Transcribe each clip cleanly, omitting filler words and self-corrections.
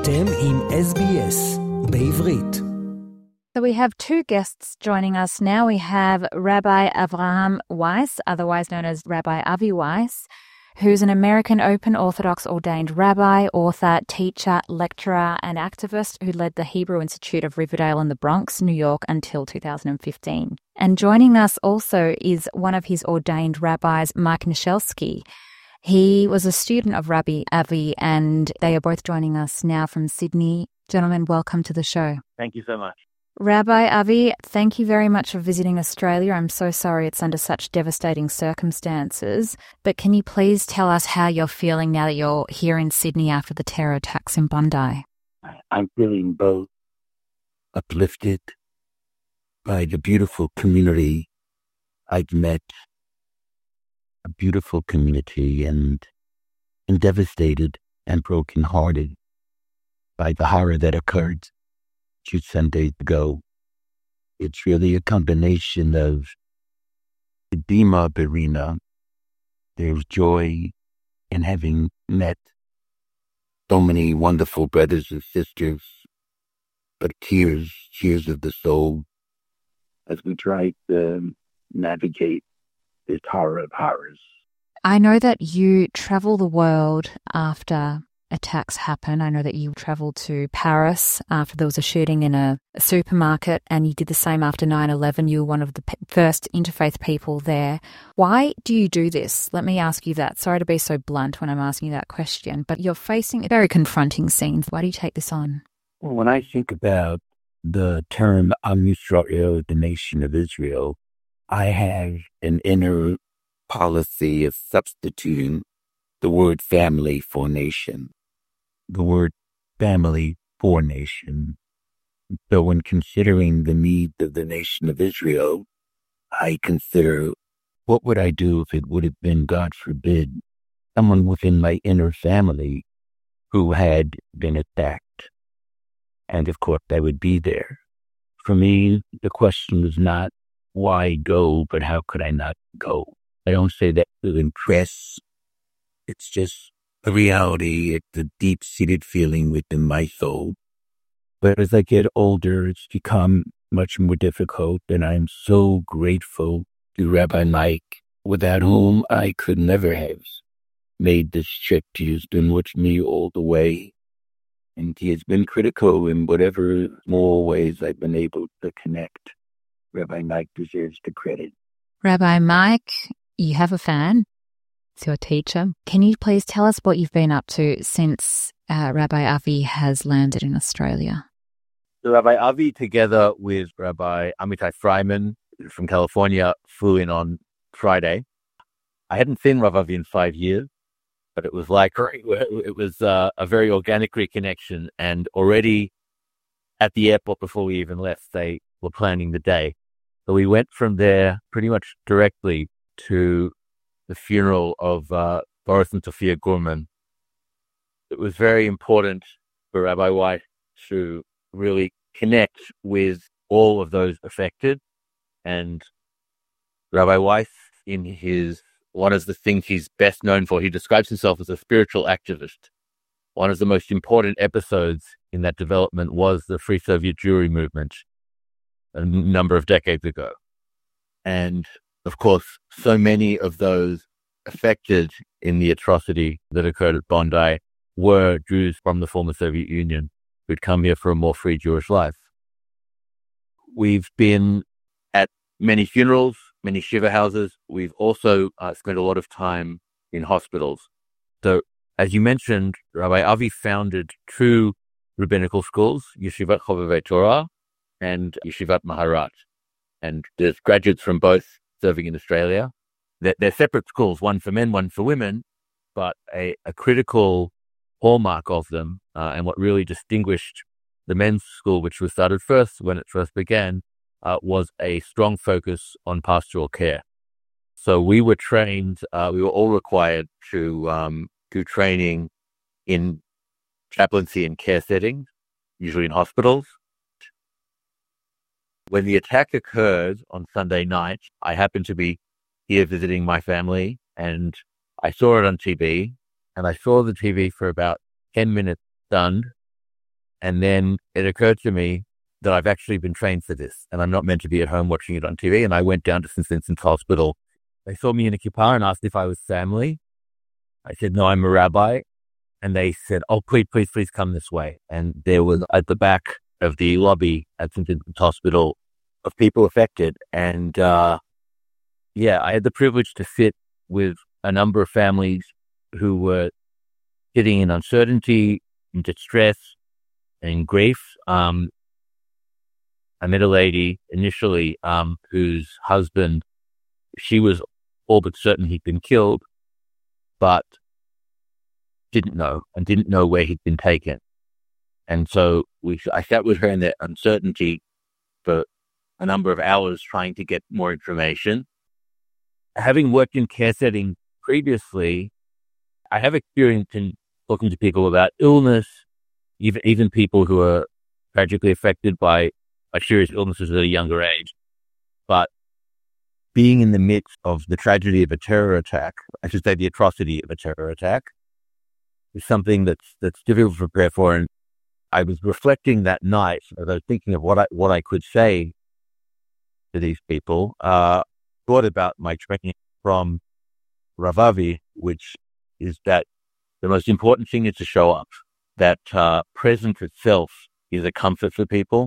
אתם עם SBS בעברית. So we have two guests joining us now. We have Rabbi Avraham Weiss, otherwise known as Rabbi Avi Weiss, who's an American Open Orthodox ordained rabbi, author, teacher, lecturer, and activist who led the Hebrew Institute of Riverdale in the Bronx, New York, until 2015. And joining us also is one of his ordained rabbis, Mike Nichelski. He was a student of Rabbi Avi, and they are both joining us now from Sydney. Gentlemen, welcome to the show. Thank you so much. Rabbi Avi, thank you very much for visiting Australia. I'm so sorry it's under such devastating circumstances, but can you please tell us how you're feeling now that you're here in Sydney after the terror attacks in Bondi? I'm feeling both uplifted by the beautiful community I've met, a beautiful community, and devastated and brokenhearted by the horror that occurred 2 Sundays ago. It's really a combination of the Bima Berina. There's joy in having met so many wonderful brothers and sisters, but tears of the soul as we try to navigate this horror of horrors. I know that you travel the world after attacks happen. I know that you travelled to Paris after there was a shooting in a supermarket, and you did the same after 9/11. You were one of the first interfaith people there. Why do you do this? Let me ask you that. Sorry to be so blunt when I'm asking you that question, but you're facing very confronting scenes. Why do you take this on? Well, when I think about the term Am Yisrael, the nation of Israel, I have an inner policy of substituting the word family for nation. The word family for nation. So when considering the needs of the nation of Israel, I consider what would I do if it would have been, God forbid, someone within my inner family who had been attacked. And of course, I would be there. For me, the question is not why go, but how could I not go? I don't say that to impress. It's just a reality. It's a deep-seated feeling within my soul. But as I get older, it's become much more difficult, and I'm so grateful to Rabbi Mike, without whom I could never have made this trip. He has been with me all the way, and he has been critical in whatever small ways I've been able to connect. Rabbi Mike deserves the credit. Rabbi Mike, you have a fan. It's your teacher. Can you please tell us what you've been up to since Rabbi Avi has landed in Australia? So Rabbi Avi, together with Rabbi Amitai Freiman from California, flew in on Friday. I hadn't seen Rabbi Avi in 5 years, but it was a very organic reconnection. And already at the airport, before we even left, they were planning the day. So we went from there pretty much directly to the funeral of Boris and Sophia Gurman. It was very important for Rabbi Weiss to really connect with all of those affected. And Rabbi Weiss, one of the things he's best known for, he describes himself as a spiritual activist. One of the most important episodes in that development was the Free Soviet Jewry movement a number of decades ago. And of course, so many of those affected in the atrocity that occurred at Bondi were Jews from the former Soviet Union who'd come here for a more free Jewish life. We've been at many funerals, many shiva houses. We've also spent a lot of time in hospitals. So, as you mentioned, Rabbi Avi founded 2 rabbinical schools, Yeshivat Chovevei Torah and Yeshivat Maharat. And there's graduates from both serving in Australia. They're separate schools, one for men, one for women, but a critical hallmark of them, and what really distinguished the men's school, which was started first when it first began, was a strong focus on pastoral care. So we were trained, we were all required to do training in chaplaincy and care settings, usually in hospitals. When the attack occurred on Sunday night, I happened to be here visiting my family, and I saw it on TV, and I saw the TV for about 10 minutes stunned, And then it occurred to me that I've actually been trained for this and I'm not meant to be at home watching it on TV. And I went down to St. Vincent's Hospital. They saw me in a kippah and asked if I was family. I said, no, I'm a rabbi. And they said, oh, please come this way. And there was at the back of the lobby at St. Vincent's Hospital of people affected. And I had the privilege to sit with a number of families who were sitting in uncertainty, in distress, and grief. I met a lady initially whose husband, she was all but certain he'd been killed, but didn't know where he'd been taken. And so I sat with her in that uncertainty for a number of hours trying to get more information. Having worked in care settings previously, I have experience in talking to people about illness, even people who are tragically affected by serious illnesses at a younger age. But being in the midst of the tragedy of a terror attack, I should say the atrocity of a terror attack, is something that's difficult to prepare for. And I was reflecting that night as I was thinking of what I could say to these people, thought about my training from Rav Avi, which is that the most important thing is to show up. That presence itself is a comfort for people.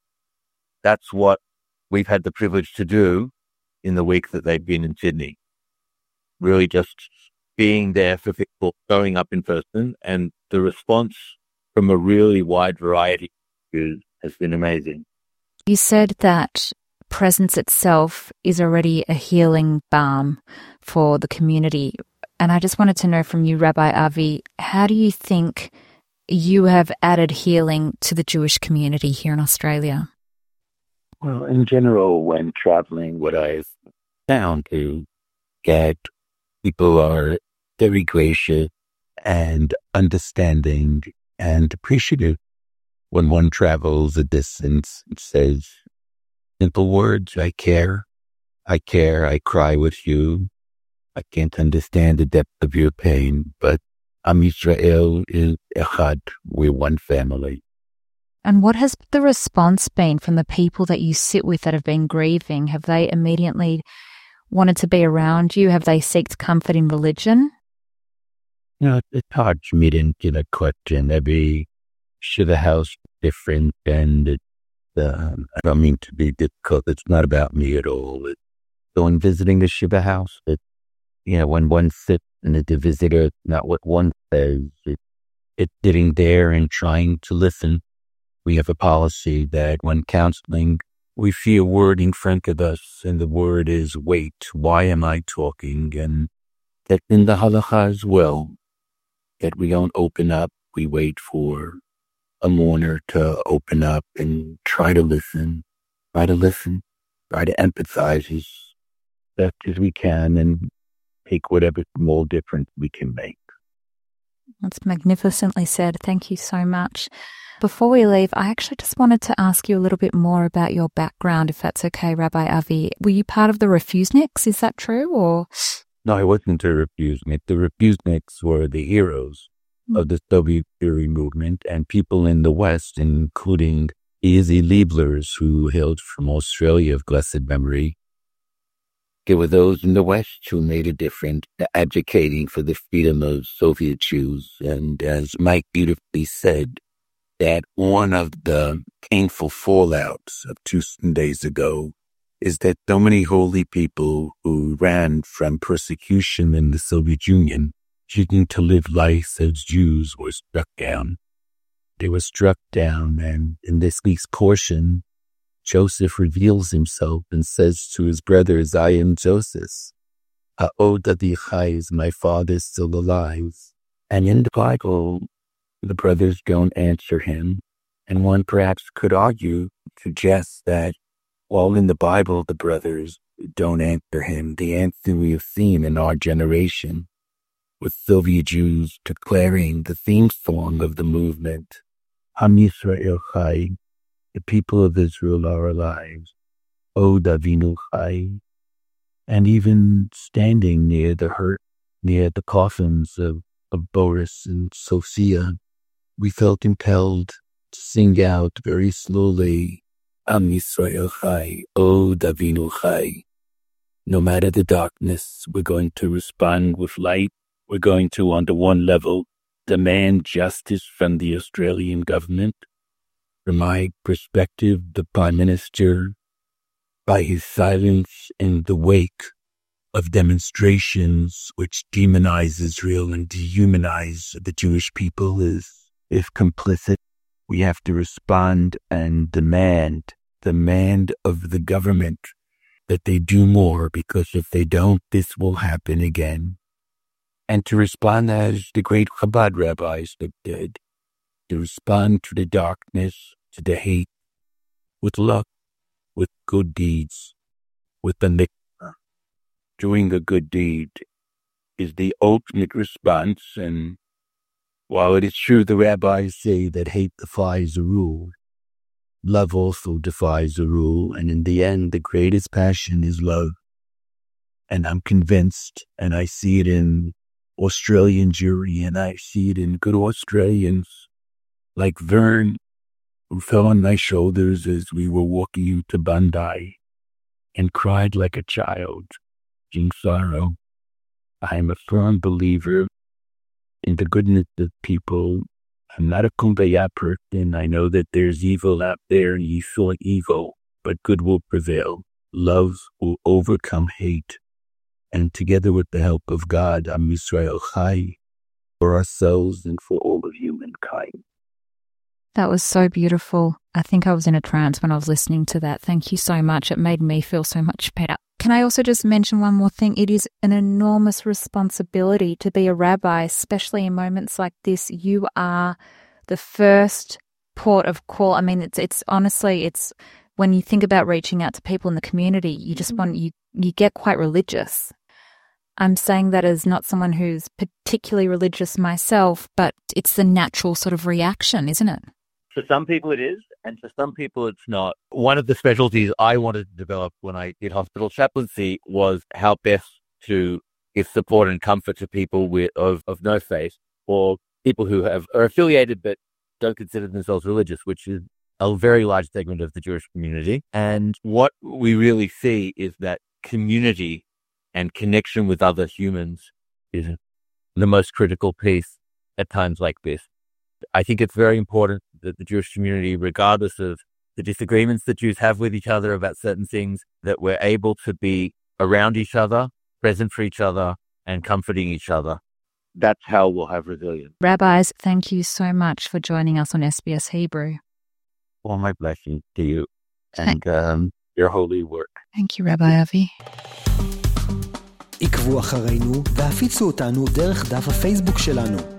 That's what we've had the privilege to do in the week that they've been in Sydney. Really just being there for people, showing up in person, and the response from a really wide variety has been amazing. You said that presence itself is already a healing balm for the community. And I just wanted to know from you, Rabbi Avi, how do you think you have added healing to the Jewish community here in Australia? Well, in general, when traveling, what I've found is that people are very gracious and understanding and appreciative when one travels a distance and says simple words, I care, I cry with you. I can't understand the depth of your pain, but Am Yisrael is Echad, we're one family. And what has the response been from the people that you sit with that have been grieving? Have they immediately wanted to be around you? Have they sought comfort in religion? It's hard for me to get a question. Every shiva house is different, and I don't mean to be difficult. It's not about me at all. It's going visiting the shiva house. When one sits and it's a visitor, not what one says. It's sitting there and trying to listen. We have a policy that when counseling, we see a word in front of us, and the word is wait. Why am I talking? And that's in the halacha as well, that we don't open up. We wait for a mourner to open up and try to listen, try to empathize as best as we can and take whatever small difference we can make. That's magnificently said. Thank you so much. Before we leave, I actually just wanted to ask you a little bit more about your background, if that's okay, Rabbi Avi. Were you part of the Refuseniks? Is that true? Or No, I wasn't a Refusenik. The Refuseniks were the heroes of the Soviet Jewry movement, and people in the West, including Izzy Lieblers, who hailed from Australia of blessed memory. There were those in the West who made a difference, advocating for the freedom of Soviet Jews. And as Mike beautifully said, that one of the painful fallouts of 2 Sundays ago is that so many holy people who ran from persecution in the Soviet Union, choosing to live life as Jews, were struck down. They were struck down, and in this week's portion, Joseph reveals himself and says to his brothers, I am Joseph. Ha'od Avichai, is my father still alive? And in the Bible, the brothers don't answer him. And one perhaps could argue, suggest that while in the Bible the brothers don't answer him, the answer we have seen in our generation with Soviet Jews declaring the theme song of the movement, Am Yisrael Chai, the people of Israel are alive, Od Avinu Chai, and even standing near the coffins of Boris and Sophia, we felt impelled sing out very slowly, Am Yisrael Chai, Od Avinu Chai. No matter the darkness, we're going to respond with light. We're going to, on the one level, demand justice from the Australian government. From my perspective, the Prime Minister, by his silence in the wake of demonstrations which demonize Israel and dehumanize the Jewish people, is complicit. We have to respond and demand of the government that they do more, because if they don't, this will happen again. And to respond as the great Chabad rabbis did, to respond to the darkness, to the hate, with love, with good deeds, with the mikvah. Doing a good deed is the ultimate response, and while it is true the rabbis say that hate defies the rule, love also defies the rule, and in the end, the greatest passion is love. And I'm convinced, and I see it in Australian Jewry, and I see it in good Australians like Vern, who fell on my shoulders as we were walking into Bandai and cried like a child in sorrow. I am a firm believer in the goodness of people. I'm not a kumbaya person. I know that there's evil out there, and you saw evil, but good will prevail. Love will overcome hate. And together with the help of God, Am Yisrael Chai, for ourselves and for all of humankind. That was so beautiful. I think I was in a trance when I was listening to that. Thank you so much. It made me feel so much better. Can I also just mention one more thing? It is an enormous responsibility to be a rabbi, especially in moments like this. You are the first port of call. I mean, it's honestly, it's when you think about reaching out to people in the community, you just you get quite religious. I'm saying that as not someone who's particularly religious myself, but it's the natural sort of reaction, isn't it? For some people it is, and for some people it's not. One of the specialties I wanted to develop when I did hospital chaplaincy was how best to give support and comfort to people of no faith, or people who are affiliated but don't consider themselves religious, which is a very large segment of the Jewish community. And what we really see is that community and connection with other humans is the most critical piece at times like this. I think it's very important that the Jewish community, regardless of the disagreements that Jews have with each other about certain things, that we're able to be around each other, present for each other, and comforting each other. That's how we'll have resilience. Rabbis, thank you so much for joining us on SBS Hebrew. Well, my blessing to you and your holy work. Thank you, Rabbi Avi. עקבו אחרינו והפיצו אותנו דרך דף הפייסבוק שלנו.